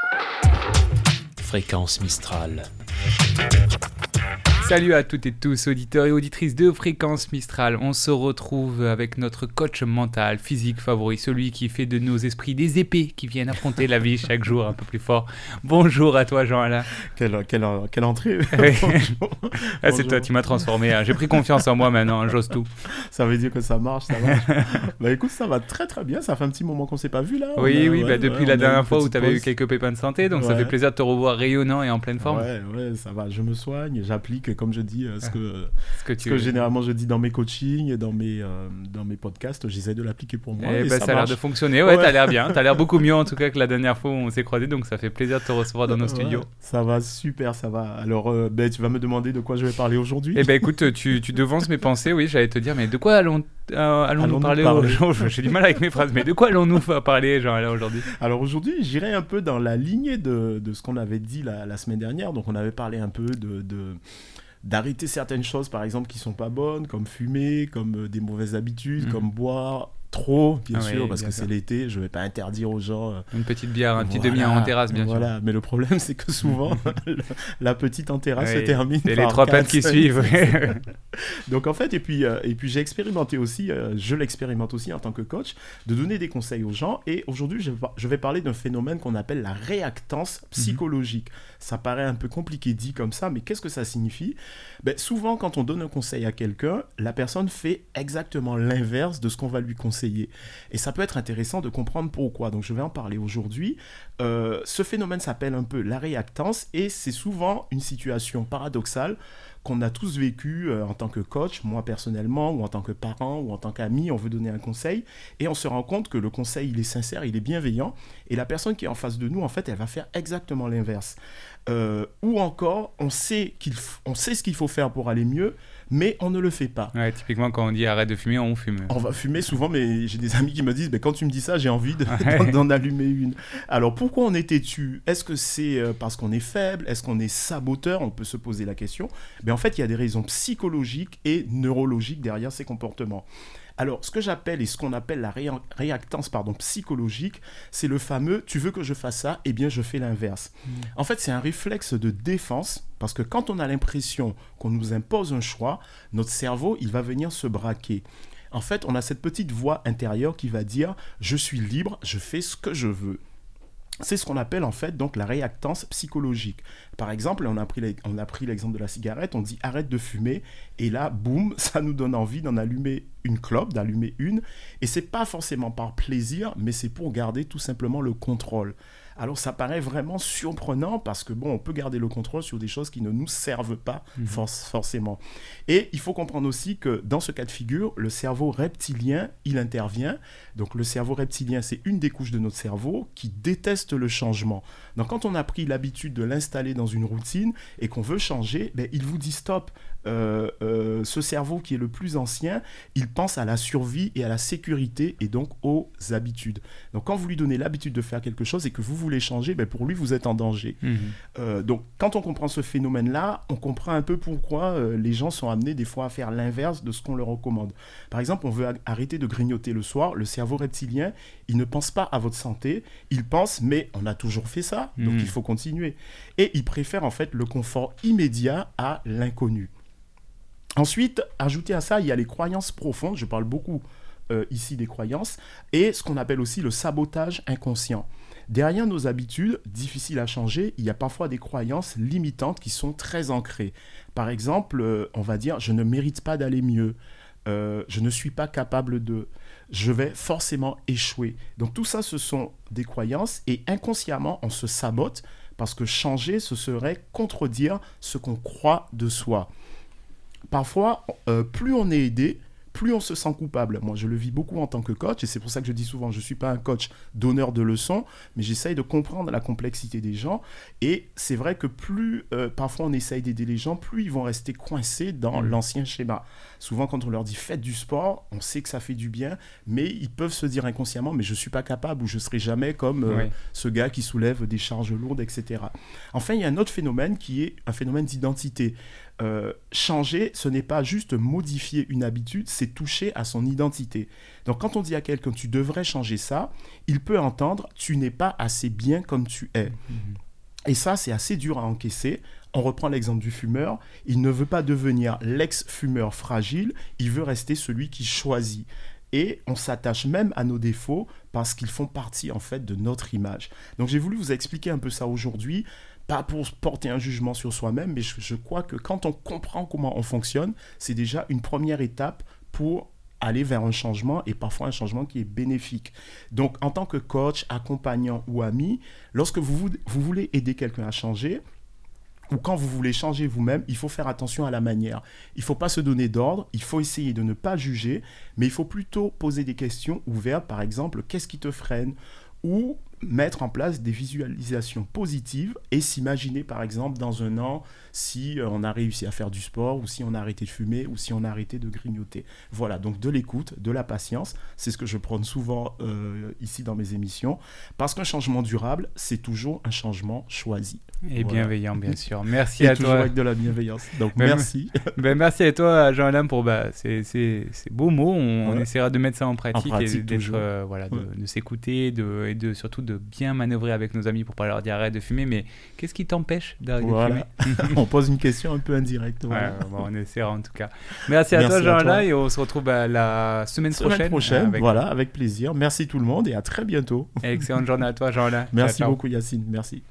Fréquence Mistral. Salut à toutes et tous, auditeurs et auditrices de Fréquence Mistral. On se retrouve avec notre coach mental, physique favori, celui qui fait de nos esprits des épées qui viennent affronter la vie chaque jour un peu plus fort. Bonjour à toi, Jean-Alain. Quelle entrée. Oui. Bonjour. Ah, c'est toi, tu m'as transformé. J'ai pris confiance en moi maintenant, j'ose tout. Ça veut dire que ça marche. Bah écoute, ça va très très bien. Ça fait un petit moment qu'on s'est pas vu là. Oui, depuis la dernière fois où tu avais eu pause. quelques pépins de santé, donc ça Ouais. fait plaisir de te revoir rayonnant et en pleine forme. Ouais, ça va. Je me soigne, j'applique, comme je dis, ce Ce que généralement je dis dans mes coachings et dans mes podcasts, j'essaie de l'appliquer pour moi. Et Et ça a l'air marche. de fonctionner. Ouais, t'as l'air bien. T'as l'air beaucoup mieux en tout cas que la dernière fois où on s'est croisés, donc ça fait plaisir de te recevoir dans nos studios. Ouais, ça va super, ça va. Alors, tu vas me demander de quoi je vais parler aujourd'hui. Eh ben écoute, tu devances mes pensées, oui, j'allais te dire, mais de quoi allons-nous parler aujourd'hui? J'ai du mal avec mes phrases, mais de quoi allons-nous parler, genre, là, aujourd'hui? Alors aujourd'hui, j'irai un peu dans la lignée de ce qu'on avait dit la semaine dernière. Donc on avait parlé un peu d'arrêter certaines choses, par exemple, qui sont pas bonnes, comme fumer, comme des mauvaises habitudes, comme boire trop, bien sûr, parce que c'est l'été. Je vais pas interdire aux gens. Une petite bière, un petit voilà, demi en terrasse, bien sûr. Voilà, mais le problème, c'est que souvent, la petite en terrasse se termine et par les 3 pattes qui 4, suivent. Donc en fait, et puis j'ai expérimenté aussi, je l'expérimente aussi en tant que coach, de donner des conseils aux gens. Et aujourd'hui, je vais parler d'un phénomène qu'on appelle la réactance psychologique. Ça paraît un peu compliqué dit comme ça, mais qu'est-ce que ça signifie? Souvent, quand on donne un conseil à quelqu'un, la personne fait exactement l'inverse de ce qu'on va lui conseiller. Et ça peut être intéressant de comprendre pourquoi. Donc je vais en parler aujourd'hui. Ce phénomène s'appelle un peu la réactance et c'est souvent une situation paradoxale qu'on a tous vécu en tant que coach, moi personnellement, ou en tant que parent, ou en tant qu'ami, on veut donner un conseil, et on se rend compte que le conseil, il est sincère, il est bienveillant, et la personne qui est en face de nous, en fait, elle va faire exactement l'inverse. Ou encore, on sait ce qu'il faut faire pour aller mieux, mais on ne le fait pas. Ouais, typiquement, quand on dit arrête de fumer, on fume. On va fumer souvent, mais j'ai des amis qui me disent quand tu me dis ça, j'ai envie d'en allumer une. Alors, pourquoi on est têtu? Est-ce que c'est parce qu'on est faible? Est-ce qu'on est saboteur? On peut se poser la question. En fait, il y a des raisons psychologiques et neurologiques derrière ces comportements. Alors, ce que j'appelle et ce qu'on appelle la réactance psychologique, c'est le fameux « tu veux que je fasse ça, eh bien je fais l'inverse ». En fait, c'est un réflexe de défense parce que quand on a l'impression qu'on nous impose un choix, notre cerveau, il va venir se braquer. En fait, on a cette petite voix intérieure qui va dire « je suis libre, je fais ce que je veux ». C'est ce qu'on appelle en fait donc la réactance psychologique. Par exemple, on a pris l'exemple de la cigarette, on dit arrête de fumer et là, boum, ça nous donne envie d'en allumer une clope, d'allumer une et c'est pas forcément par plaisir, mais c'est pour garder tout simplement le contrôle. Alors ça paraît vraiment surprenant parce que on peut garder le contrôle sur des choses qui ne nous servent pas forcément. Et il faut comprendre aussi que dans ce cas de figure, le cerveau reptilien, il intervient. Donc le cerveau reptilien, c'est une des couches de notre cerveau qui déteste le changement. Donc quand on a pris l'habitude de l'installer dans une routine et qu'on veut changer, il vous dit stop. Ce cerveau qui est le plus ancien, il pense à la survie et à la sécurité et donc aux habitudes. Donc quand vous lui donnez l'habitude de faire quelque chose et que vous voulez changer, pour lui vous êtes en danger. Donc quand on comprend ce phénomène-là, on comprend un peu pourquoi les gens sont amenés des fois à faire l'inverse de ce qu'on leur recommande. Par exemple, on veut arrêter de grignoter le soir, le cerveau reptilien, il ne pense pas à votre santé, il pense mais on a toujours fait ça, donc il faut continuer. Et il préfère en fait le confort immédiat à l'inconnu. Ensuite, ajouté à ça, il y a les croyances profondes. Je parle beaucoup ici des croyances. Et ce qu'on appelle aussi le sabotage inconscient. Derrière nos habitudes, difficiles à changer, il y a parfois des croyances limitantes qui sont très ancrées. Par exemple, on va dire « je ne mérite pas d'aller mieux »,« je ne suis pas capable de »,« je vais forcément échouer ». Donc tout ça, ce sont des croyances et inconsciemment, on se sabote parce que changer, ce serait contredire ce qu'on croit de soi. Parfois, plus on est aidé, plus on se sent coupable. Moi, je le vis beaucoup en tant que coach, et c'est pour ça que je dis souvent, je ne suis pas un coach donneur de leçons, mais j'essaye de comprendre la complexité des gens. Et c'est vrai que plus, parfois, on essaye d'aider les gens, plus ils vont rester coincés dans l'ancien schéma. Souvent, quand on leur dit « faites du sport », on sait que ça fait du bien, mais ils peuvent se dire inconsciemment « mais je ne suis pas capable » ou « je ne serai jamais comme ce gars qui soulève des charges lourdes, etc. » Enfin, il y a un autre phénomène qui est un phénomène d'identité. changer, ce n'est pas juste modifier une habitude, c'est toucher à son identité. Donc quand on dit à quelqu'un tu devrais changer ça, il peut entendre tu n'es pas assez bien comme tu es. Et ça, c'est assez dur à encaisser. On reprend l'exemple du fumeur. Il ne veut pas devenir l'ex-fumeur fragile, il veut rester celui qui choisit. Et on s'attache même à nos défauts parce qu'ils font partie en fait de notre image. Donc j'ai voulu vous expliquer un peu ça aujourd'hui, pas pour porter un jugement sur soi-même, mais je crois que quand on comprend comment on fonctionne, c'est déjà une première étape pour aller vers un changement et parfois un changement qui est bénéfique. Donc en tant que coach, accompagnant ou ami, lorsque vous voulez aider quelqu'un à changer, ou quand vous voulez changer vous-même, il faut faire attention à la manière. Il ne faut pas se donner d'ordre, il faut essayer de ne pas juger, mais il faut plutôt poser des questions ouvertes, par exemple, qu'est-ce qui te freine ? Ou mettre en place des visualisations positives et s'imaginer, par exemple, dans un an, si on a réussi à faire du sport, ou si on a arrêté de fumer, ou si on a arrêté de grignoter. Voilà, donc de l'écoute, de la patience, c'est ce que je prône souvent ici dans mes émissions, parce qu'un changement durable, c'est toujours un changement choisi. Et voilà. Bienveillant, bien sûr. Merci et à toujours toi. avec de la bienveillance. Donc merci. Merci à toi, Jean-Alain, pour ces beaux mots. On essaiera de mettre ça en pratique et d'être, de s'écouter et surtout de bien manœuvrer avec nos amis pour pas leur dire arrête de fumer. Mais qu'est-ce qui t'empêche d'arrêter de fumer ? On pose une question un peu indirecte. Voilà. On essaiera en tout cas. Merci à toi, Jean-Alain, et on se retrouve la semaine prochaine. Avec plaisir. Merci tout le monde et à très bientôt. Excellente journée à toi, Jean-Alain. Merci beaucoup, Yacine. Merci.